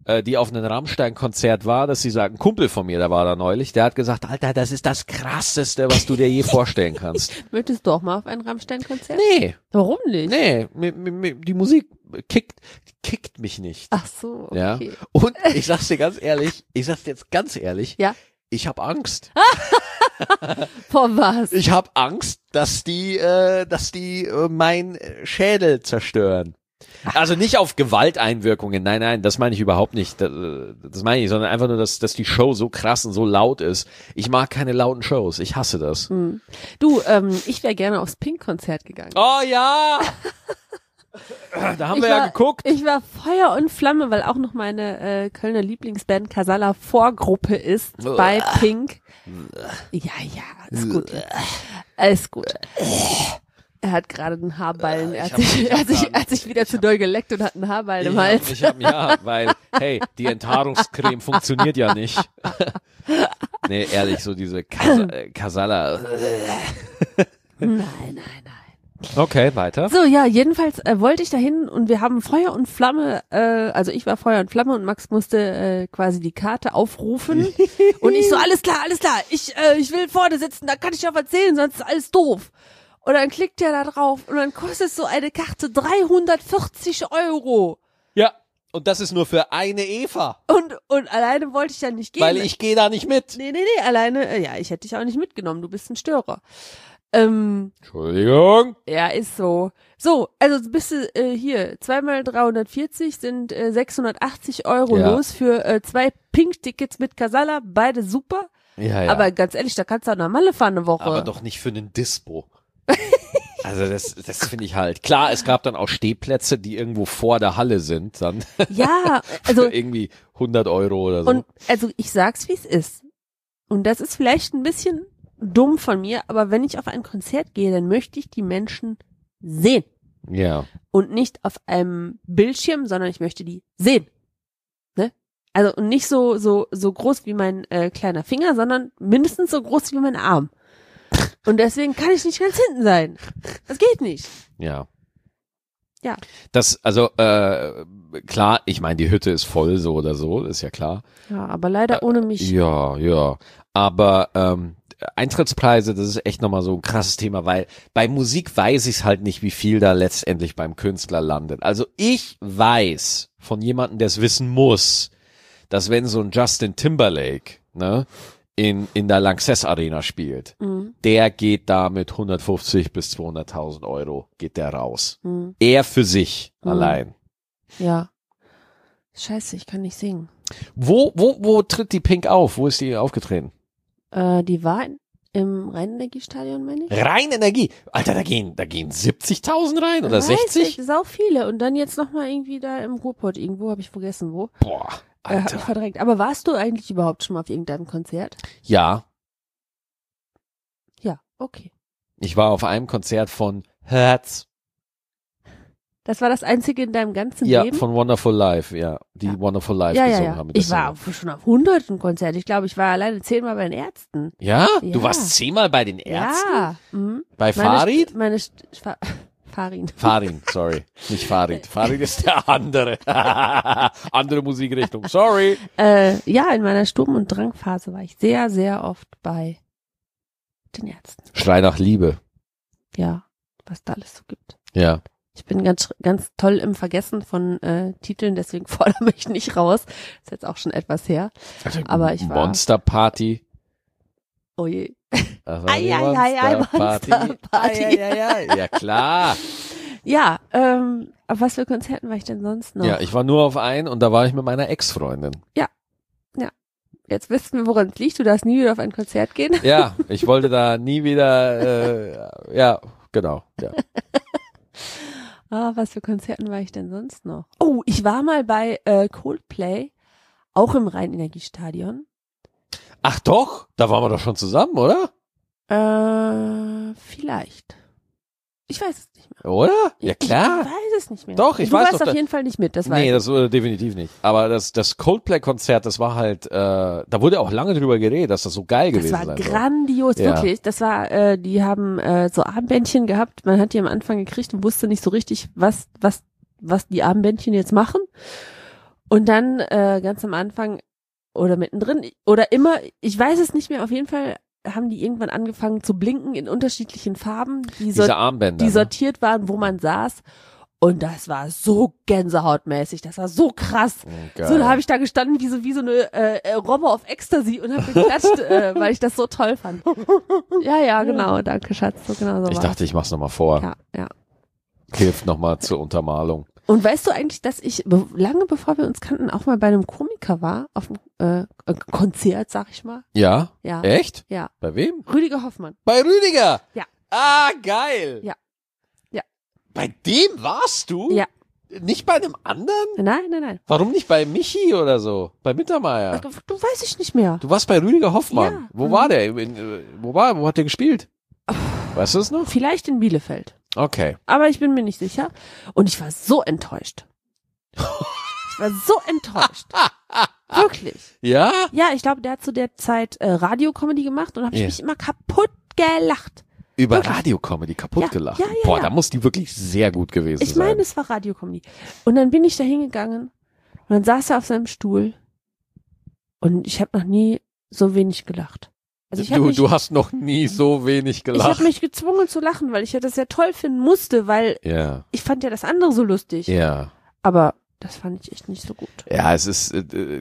die auf einem Rammstein-Konzert war, dass sie sagt, ein Kumpel von mir, der war da neulich, der hat gesagt, Alter, das ist das Krasseste, was du dir je vorstellen kannst. Möchtest du auch mal auf ein Rammstein-Konzert? Nee. Warum nicht? Nee, die Musik kickt mich nicht. Ach so, okay. Ja. Und ich sag's dir jetzt ganz ehrlich, Ja. ich habe Angst. Vor was? Ich habe Angst, dass die mein Schädel zerstören. Also nicht auf Gewalteinwirkungen, nein, das meine ich überhaupt nicht. Das meine ich, sondern einfach nur, dass die Show so krass und so laut ist. Ich mag keine lauten Shows, ich hasse das. Du, ich wäre gerne aufs Pink-Konzert gegangen. Oh ja! Da haben wir ja geguckt. Ich war Feuer und Flamme, weil auch noch meine Kölner Lieblingsband Casala Vorgruppe ist bei Pink. Ja, ist gut. Alles gut. Er hat gerade einen Haarballen. Er hat sich wieder zu doll geleckt und hat einen Haarballen im Hals. Weil, hey, die Enthaarungscreme funktioniert ja nicht. Nee, ehrlich, so diese Casala. Nein. Okay, weiter. So, ja, jedenfalls wollte ich dahin und wir haben Feuer und Flamme, also ich war Feuer und Flamme und Max musste quasi die Karte aufrufen und ich so, alles klar, ich will vorne sitzen, da kann ich ja was erzählen, sonst ist alles doof. Und dann klickt er da drauf und dann kostet so eine Karte 340 €. Ja, und das ist nur für eine Eva. Und alleine wollte ich ja nicht gehen. Weil ich gehe da nicht mit. Nee, alleine, ja, ich hätte dich auch nicht mitgenommen, du bist ein Störer. Entschuldigung. Ja, ist so. So, also bist du hier, 2 mal 340 sind 680 € Ja. los für 2 Pink-Tickets mit Casala, beide super. Ja. Aber ganz ehrlich, da kannst du auch nach Malle fahren eine Woche. Aber doch nicht für einen Dispo. Also das finde ich halt. Klar, es gab dann auch Stehplätze, die irgendwo vor der Halle sind, dann Ja, also für irgendwie 100 € oder so. und also ich sag's, wie es ist. Und das ist vielleicht ein bisschen dumm von mir, aber wenn ich auf ein Konzert gehe, dann möchte ich die Menschen sehen. Ja. Und nicht auf einem Bildschirm, sondern ich möchte die sehen. Ne? Also und nicht so groß wie mein kleiner Finger, sondern mindestens so groß wie mein Arm. Und deswegen kann ich nicht ganz hinten sein. Das geht nicht. Ja. Ja. Das, also, klar, ich meine, die Hütte ist voll, so oder so, ist ja klar. Ja, aber leider ohne mich. Ja. Aber Eintrittspreise, das ist echt nochmal so ein krasses Thema, weil bei Musik weiß ich halt nicht, wie viel da letztendlich beim Künstler landet. Also ich weiß von jemandem, der es wissen muss, dass wenn so ein Justin Timberlake, ne, in der Lanxess Arena spielt, der geht da mit 150 bis 200.000 € geht der raus. Er für sich allein. Ja. Scheiße, ich kann nicht singen. Wo tritt die Pink auf? Wo ist die aufgetreten? Die war im Rheinenergiestadion, meine ich. Rheinenergie. Alter, da gehen 70.000 rein oder 60? Das ist auch viele. Und dann jetzt nochmal irgendwie da im Ruhrpott irgendwo, habe ich vergessen wo. Boah, Hab Alter. ich verdrängt. Aber warst du eigentlich überhaupt schon mal auf irgendeinem Konzert? Ja, Ja, okay. ich war auf einem Konzert von Herz. Das war das einzige in deinem ganzen Ja, Leben? von Wonderful Life, ja. Die Ja. Wonderful Life Ja. gesungen haben. Ich war schon auf hunderten Konzerten. Ich glaube, ich war alleine 10-mal bei den Ärzten. Ja? Ja. Du warst 10-mal bei den Ärzten? Ja. Mhm. Bei Farid? Farin. Farin, sorry. Nicht Farid. Farid ist der andere. Andere Musikrichtung, sorry. Ja, in meiner Sturm- und Drangphase war ich sehr, sehr oft bei den Ärzten. Schrei nach Liebe. Ja, was da alles so gibt. Ja. Ich bin ganz toll im Vergessen von Titeln, deswegen fordere mich nicht raus. Ist jetzt auch schon etwas her. Aber ich war- Monster Party. Oh je. Das war Ai, die ai, ai, ai, Monster Monster Party. Ai. Ja, klar. Ja, auf was für Konzerten war ich denn sonst noch? Ja, ich war nur auf einen und da war ich mit meiner Ex-Freundin. Jetzt wissen wir, woran es liegt. Du darfst nie wieder auf ein Konzert gehen. Ja, ich wollte da nie wieder, ja, genau, ja. Was für Konzerten war ich denn sonst noch? Oh, ich war mal bei Coldplay, auch im Rheinenergiestadion. Ach doch, da waren wir doch schon zusammen, oder? Vielleicht. Ich weiß es nicht mehr. Oder? Ja, klar. Ich weiß es nicht mehr. Doch, ich du weiß warst doch, auf jeden Fall nicht mit, das weiß Nee, ich. das definitiv nicht. Aber das Coldplay-Konzert, das war halt, da wurde auch lange drüber geredet, dass das so geil Das gewesen war sein soll. grandios, Ja. wirklich. Das war, die haben so Armbändchen gehabt. Man hat die am Anfang gekriegt und wusste nicht so richtig, was die Armbändchen jetzt machen. Und dann ganz am Anfang oder mittendrin oder immer, ich weiß es nicht mehr, auf jeden Fall haben die irgendwann angefangen zu blinken in unterschiedlichen Farben, Diese Armbänder, die sortiert waren, wo man saß. Und das war so gänsehautmäßig, das war so krass. Geil. So, da habe ich da gestanden wie so eine Robbe auf Ecstasy und habe geklatscht, weil ich das so toll fand. Ja, genau, danke Schatz, so genau so Ich war's. dachte, ich mach's nochmal vor. Ja. Hilft nochmal zur Untermalung. Und weißt du eigentlich, dass ich lange bevor wir uns kannten auch mal bei einem Komiker war, auf einem Konzert, sag ich mal. Ja? Ja. Echt? Ja. Bei wem? Rüdiger Hoffmann. Bei Rüdiger? Ja. Ah, geil. Ja. Bei dem warst du? Ja. Nicht bei einem anderen? Nein. Warum nicht bei Michi oder so? Bei Mittermeier? Du weiß ich nicht mehr. Du warst bei Rüdiger Hoffmann. Ja. Wo war der? Wo hat der gespielt? Weißt du es noch? Vielleicht in Bielefeld. Okay. Aber ich bin mir nicht sicher. Und ich war so enttäuscht. Wirklich. Ja? Ja, ich glaube, der hat zu der Zeit Radiokomödie gemacht und habe ich Ja. mich immer kaputt gelacht. Über Wirklich? Radiokomödie kaputt gelacht. Ja. Boah, da muss die wirklich sehr gut gewesen Ich sein. meine, es war Radiokomödie. Und dann bin ich da hingegangen und dann saß er auf seinem Stuhl und ich habe noch nie so wenig gelacht. Also ich habe du hast noch nie so wenig gelacht. mich gezwungen zu lachen, weil ich ja das sehr toll finden musste, weil Ja, ich fand ja das andere so lustig. ja. Aber das fand ich echt nicht so gut. Ja, es ist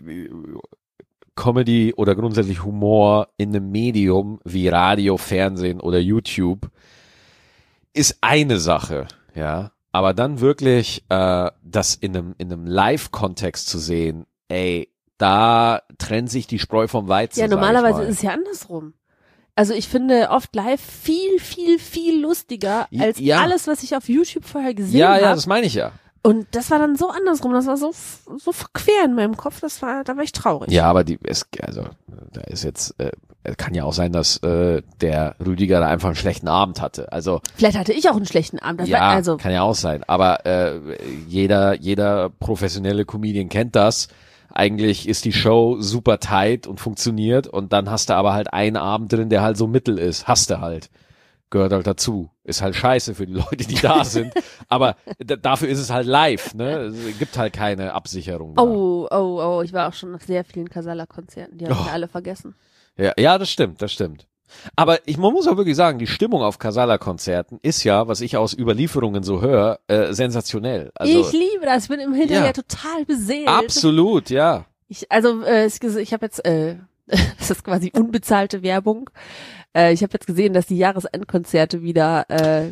Comedy oder grundsätzlich Humor in einem Medium wie Radio, Fernsehen oder YouTube ist eine Sache, ja. Aber dann wirklich das in einem Live-Kontext zu sehen, ey, da trennt sich die Spreu vom Weizen. Ja, sag ich normalerweise mal. ist es ja andersrum. Also ich finde oft live viel lustiger als Ja. alles, was ich auf YouTube vorher gesehen Ja, habe. das meine ich ja. Und das war dann so andersrum, das war so verquer in meinem Kopf, da war ich traurig. Ja, aber da ist jetzt, kann ja auch sein, dass der Rüdiger da einfach einen schlechten Abend hatte. Also Vielleicht hatte ich auch einen schlechten Abend. Das ja, war, also kann ja auch sein. Aber jeder professionelle Comedian kennt das. Eigentlich ist die Show super tight und funktioniert und dann hast du aber halt einen Abend drin, der halt so mittel ist. Hast du halt. Gehört halt dazu. Ist halt scheiße für die Leute, die da sind. Aber dafür ist es halt live, ne? Es gibt halt keine Absicherung. Da. Oh, ich war auch schon nach sehr vielen Casala-Konzerten, die habe ich alle vergessen. Ja, das stimmt. Aber man muss auch wirklich sagen, die Stimmung auf Casala-Konzerten ist ja, was ich aus Überlieferungen so höre, sensationell. Also, Ich liebe das, ich bin im Hinterher Ja. total beseelt. absolut, ja. Ich habe jetzt, das ist quasi unbezahlte Werbung. Ich habe jetzt gesehen, dass die Jahresendkonzerte wieder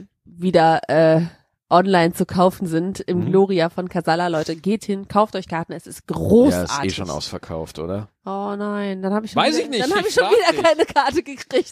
online zu kaufen sind im Gloria von Casala. Leute, geht hin, kauft euch Karten, es ist großartig. Ja, ist schon ausverkauft, oder? Oh nein, dann habe ich Weiß ich nicht, dann habe ich ich schon frag wieder dich. keine Karte gekriegt.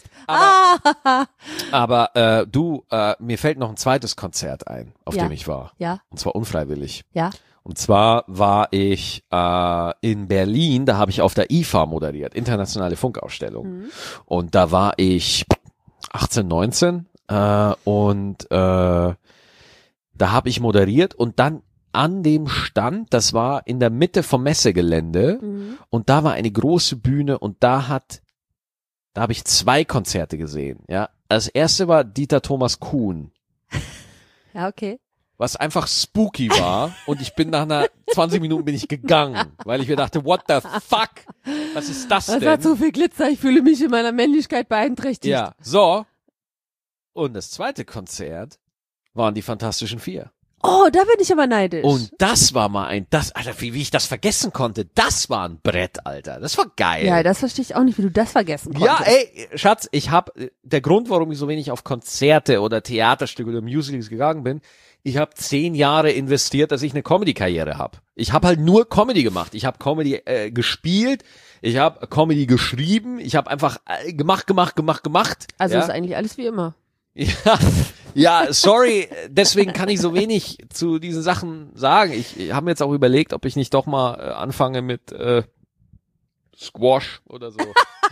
Aber mir fällt noch ein zweites Konzert ein, auf Ja. dem ich war. Ja, Und zwar unfreiwillig. ja. Und zwar war ich in Berlin, da habe ich auf der IFA moderiert, internationale Funkausstellung. Und da war ich 18, 19 und da habe ich moderiert und dann an dem Stand, das war in der Mitte vom Messegelände und da war eine große Bühne und da habe ich 2 Konzerte gesehen. Ja, das erste war Dieter Thomas Kuhn, Ja, okay. was einfach spooky war und ich bin nach 20 Minuten bin ich gegangen, weil ich mir dachte, what the fuck, was ist das Das denn? hat so viel Glitzer, ich fühle mich in meiner Männlichkeit beeinträchtigt. Ja, so. Und das zweite Konzert waren die Fantastischen Vier. Oh, da bin ich aber neidisch. Und das war mal Alter, wie ich das vergessen konnte, das war ein Brett, Alter. Das war geil. ja, das verstehe ich auch nicht, wie du das vergessen konntest. Ja, ey, Schatz, der Grund, warum ich so wenig auf Konzerte oder Theaterstücke oder Musicals gegangen bin, ich habe 10 Jahre investiert, dass ich eine Comedy-Karriere habe. Ich habe halt nur Comedy gemacht. Ich habe Comedy gespielt, ich habe Comedy geschrieben, ich habe einfach gemacht. Also ja? ist eigentlich alles wie immer. Ja, sorry, deswegen kann ich so wenig zu diesen Sachen sagen. Ich habe mir jetzt auch überlegt, ob ich nicht doch mal anfange mit Squash oder so.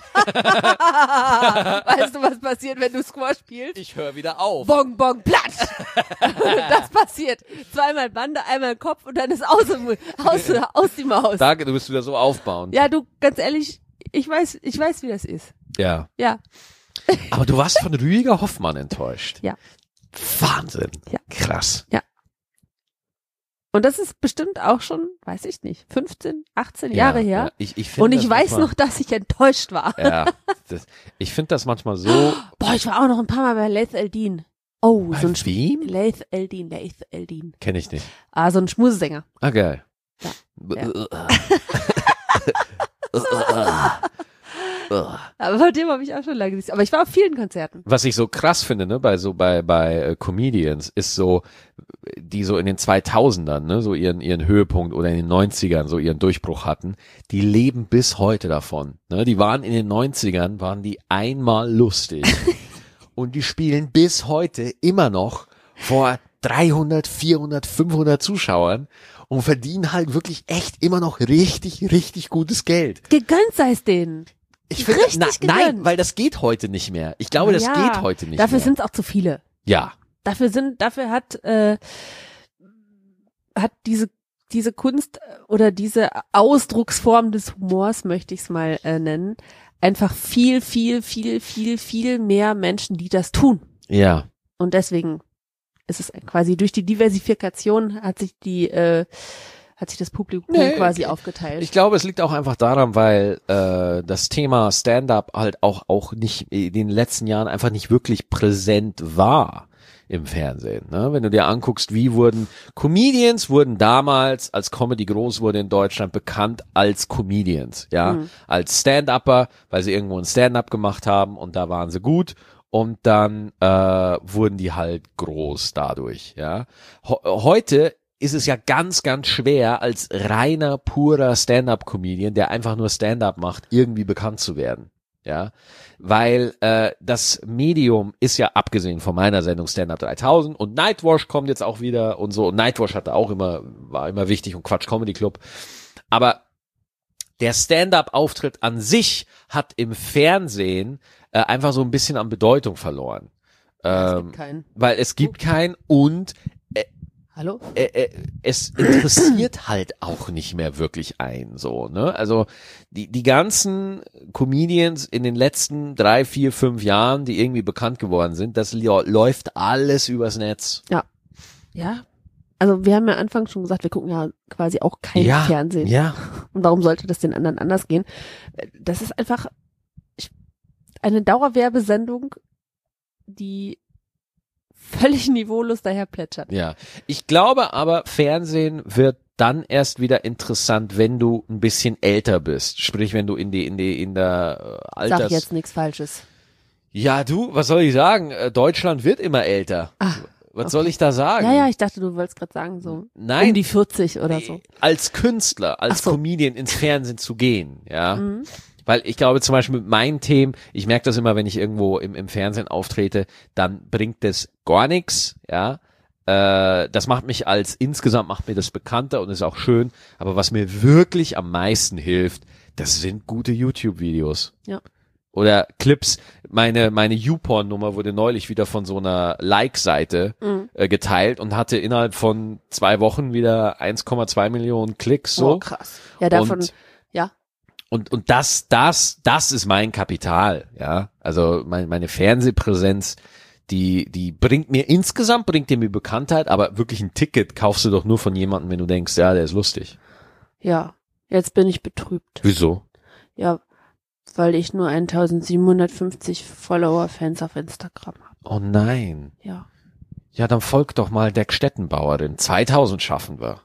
Weißt du, was passiert, wenn du Squash spielst? Ich höre wieder auf. Bong, bong, platsch! Das passiert. Zweimal Bande, einmal Kopf und dann ist aus die Maus. Danke, du bist wieder so aufbauend. Ja, du, ganz ehrlich, ich weiß, wie das ist. Ja. Ja. Aber du warst von Rüdiger Hoffmann enttäuscht. Ja. Wahnsinn. Ja. Krass. Und das ist bestimmt auch schon, weiß ich nicht, 15, 18 Jahre her. Ja, ich find Und ich das weiß manchmal, noch, dass ich enttäuscht war. Ja, ich finde das manchmal so. Boah, ich war auch noch ein paar Mal bei Laith Eldin. Oh, so ein wem? Laith Eldin. Kenne ich nicht. Ah, so ein Schmusesänger. Ah, geil. Aber von dem habe ich auch schon lange gesehen. Aber ich war auf vielen Konzerten. Was ich so krass finde, ne, bei Comedians, ist so, die so in den 2000ern, ne, so ihren Höhepunkt oder in den 90ern so ihren Durchbruch hatten, die leben bis heute davon, ne, die waren in den 90ern, waren die einmal lustig und die spielen bis heute immer noch vor 300, 400, 500 Zuschauern und verdienen halt wirklich echt immer noch richtig, richtig gutes Geld. Gegönnt sei es denen. Ich finde, Richtig nein, gegönnt. weil das geht heute nicht mehr. Ich glaube, das Ja, geht heute nicht Dafür mehr. sind es auch zu viele. Ja. Dafür hat diese Kunst oder diese Ausdrucksform des Humors, möchte ich es mal nennen, einfach viel mehr Menschen, die das tun. Ja. Und deswegen ist es quasi durch die Diversifikation hat sich das Publikum quasi aufgeteilt. Ich glaube, es liegt auch einfach daran, weil das Thema Stand-up halt auch nicht in den letzten Jahren einfach nicht wirklich präsent war im Fernsehen. Ne? Wenn du dir anguckst, Comedians wurden damals, als Comedy groß wurde in Deutschland, bekannt als Comedians, ja, als Stand-Upper, weil sie irgendwo ein Stand-up gemacht haben und da waren sie gut. Und dann wurden die halt groß dadurch, ja. Heute ist es ja ganz, ganz schwer, als reiner, purer Stand-up-Comedian, der einfach nur Stand-up macht, irgendwie bekannt zu werden, ja. Weil das Medium ist ja, abgesehen von meiner Sendung Stand-up 3000 und Nightwash kommt jetzt auch wieder und so. Und Nightwash war immer wichtig und Quatsch Comedy Club. Aber der Stand-up-Auftritt an sich hat im Fernsehen einfach so ein bisschen an Bedeutung verloren. Es gibt keinen. Weil es gibt keinen und Hallo? es interessiert halt auch nicht mehr wirklich einen, so, ne? Also, die ganzen Comedians in den letzten 3, 4, 5 Jahren, die irgendwie bekannt geworden sind, das läuft alles übers Netz. Ja. Also wir haben ja anfangs schon gesagt, wir gucken ja quasi auch kein Fernsehen. Ja. Und warum sollte das den anderen anders gehen? Das ist einfach eine Dauerwerbesendung, die völlig niveaulos daher plätschert. Ja. Ich glaube aber, Fernsehen wird dann erst wieder interessant, wenn du ein bisschen älter bist. Sprich, wenn du in der Alters... Sag jetzt nichts Falsches. Ja, du, was soll ich sagen? Deutschland wird immer älter. Was soll ich da sagen? Ja, ich dachte, du wolltest gerade sagen, so Nein, um die 40 oder so. Als Künstler, als Comedian ins Fernsehen zu gehen, ja. Weil ich glaube zum Beispiel mit meinen Themen, ich merke das immer, wenn ich irgendwo im Fernsehen auftrete, dann bringt das gar nichts, ja. Das insgesamt macht mir das bekannter und ist auch schön. Aber was mir wirklich am meisten hilft, das sind gute YouTube-Videos. Ja. Oder Clips. Meine YouPorn-Nummer wurde neulich wieder von so einer Like-Seite geteilt und hatte innerhalb von 2 Wochen wieder 1,2 Millionen Klicks. So. Oh, krass. Ja, davon, Und das ist mein Kapital, ja. Also meine Fernsehpräsenz, die bringt mir Bekanntheit, aber wirklich ein Ticket kaufst du doch nur von jemandem, wenn du denkst, ja, der ist lustig. Ja, jetzt bin ich betrübt. Wieso? Ja, weil ich nur 1750 Follower-Fans auf Instagram habe. Oh nein. Ja. Ja, dann folg doch mal der Stettenbauerin. 2000 schaffen wir.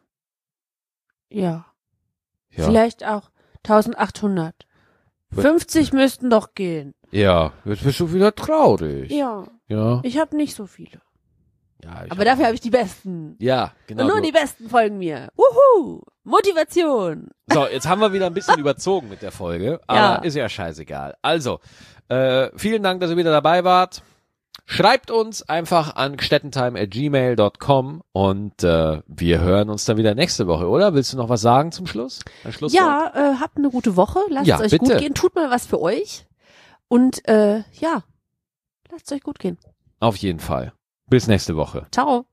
Ja. Ja. Vielleicht auch 1800. 50 müssten doch gehen. Ja, jetzt bist du wieder traurig. Ja. Ja. Ich habe nicht so viele. Ja, Aber dafür habe ich die besten. Ja, genau. Und nur die besten folgen mir. Wuhu! Motivation. So, jetzt haben wir wieder ein bisschen überzogen mit der Folge, aber ist ja scheißegal. Also, vielen Dank, dass ihr wieder dabei wart. Schreibt uns einfach an gstettentime@gmail.com und wir hören uns dann wieder nächste Woche, oder? Willst du noch was sagen zum Schluss? Ein Schlusswort? Ja, habt eine gute Woche. Lasst es euch bitte. gut gehen. Tut mal was für euch. Und lasst es euch gut gehen. Auf jeden Fall. Bis nächste Woche. Ciao.